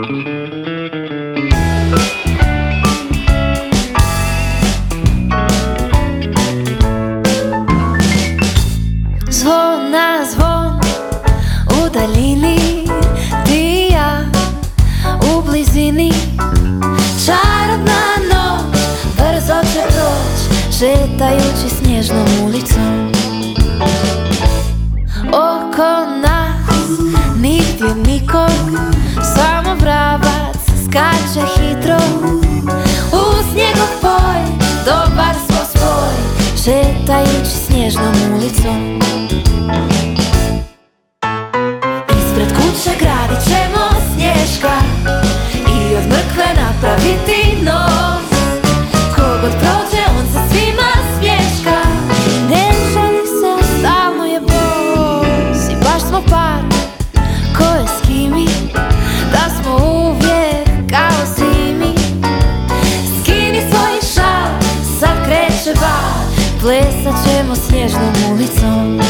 Zvon na zvon u daljini, ti i ja u blizini. Čarobna noć brzo će proć, šetajući snježnom ulicom. Oko nas nigdje nikog, samo vravac skače hitro. Uz njegov poj dobar smo spoj, šetajući snježnom ulicom. Ispred kuće gradit ćemo snješka i od mrkve napraviti nos. Kogod prođe on se svima smješka, ne žali se, stalno je bos. I baš smo par, ko je s kimi, da smo uvijek kao zimi. Skini svoj šal, sad kreće bal, plesat ćemo snježnom ulicom.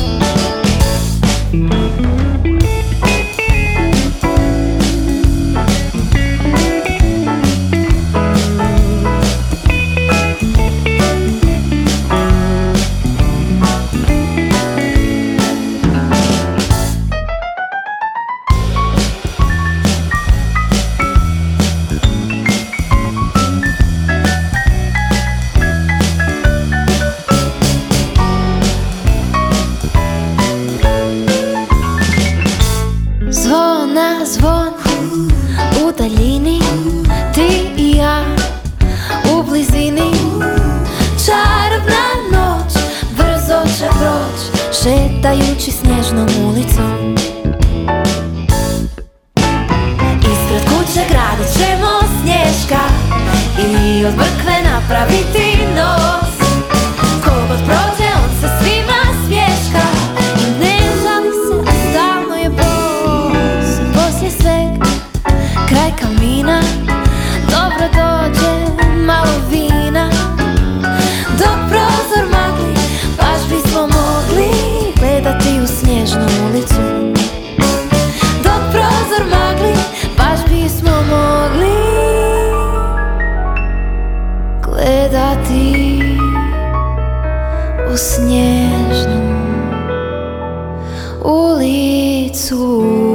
Zvon na zvon u daljini, ti i ja u blizini. Čarobna noć brzo će proć, šetajući snježnom ulicom. Ispred kuće gradit ćemo snješka i od mrkve napraviti nos. Kogod prođe on se svima smješka i ne žali se, a stalno je bos. Poslije sveg kraj kamina, dobro dođe malo vina. Dok prozor magli, baš bismo mogli gledati u snježnu ulicu. Dok prozor magli, baš bismo mogli gledati u snježnu ulicu.